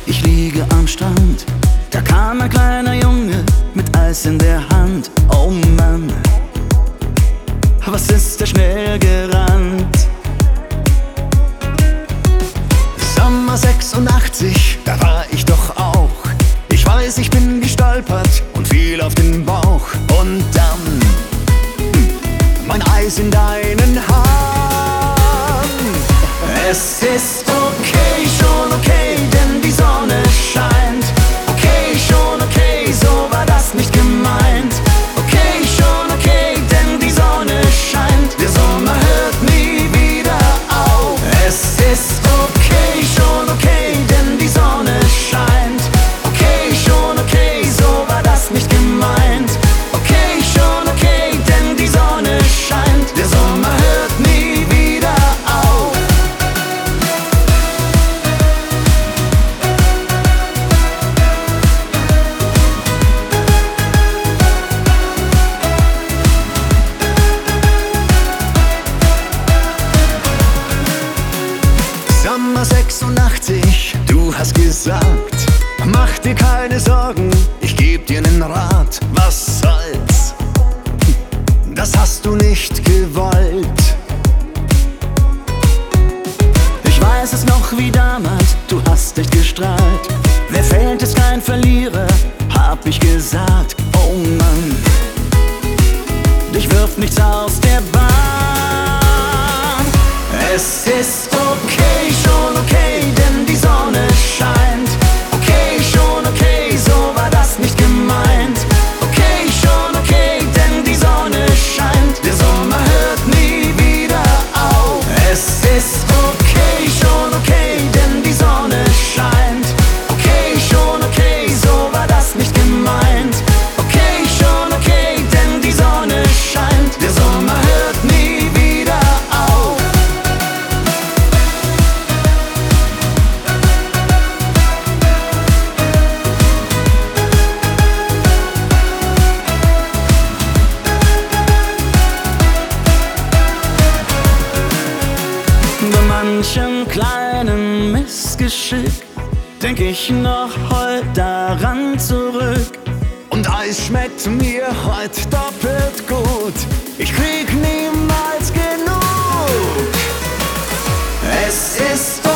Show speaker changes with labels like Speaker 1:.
Speaker 1: Ich liege am Strand, da kam ein kleiner Junge mit Eis in der Hand. Oh Mann, was ist der schnell gerannt? Sommer 86, da war ich doch auch. Ich weiß, ich bin gestolpert und fiel auf den Bauch. Und dann mein Eis in deinen Haaren. Es ist okay, schon okay, denn die Sonne scheint. Okay, schon okay, so war das nicht gemeint. Okay, schon okay, denn die Sonne scheint. Der Sommer hört nie wieder auf. Es ist okay, schon okay, denn die Sonne scheint. Okay, schon okay, so war das nicht gemeint. Okay, schon okay, denn die Sonne scheint. Der Sommer hört nie wieder auf. Sommer 86, du hast gesagt, mach dir keine Sorgen, ich geb dir nen Rat. Was soll's? Das hast du nicht gewollt. Ich weiß es noch wie damals, du hast dich gestrahlt. Wer fällt, ist kein Verlierer, hab ich gesagt. Oh Mann, dich wirft nichts aus der Bahn. Es ist okay, schon okay, denn die Sonne scheint. Okay, schon okay, so war das nicht gemeint. Okay, schon okay, denn die Sonne scheint. Der Sommer hört nie wieder auf. Es ist okay, schon okay, denn die Sonne scheint. Okay, schon okay, so war das nicht gemeint. Okay, schon okay, denn die Sonne scheint. Der Sommer hört nie wieder auf. Bei manchem kleinen Missgeschick denk ich noch heut daran zurück. Und Eis schmeckt mir heut doppelt gut. Ich krieg niemals genug. Es ist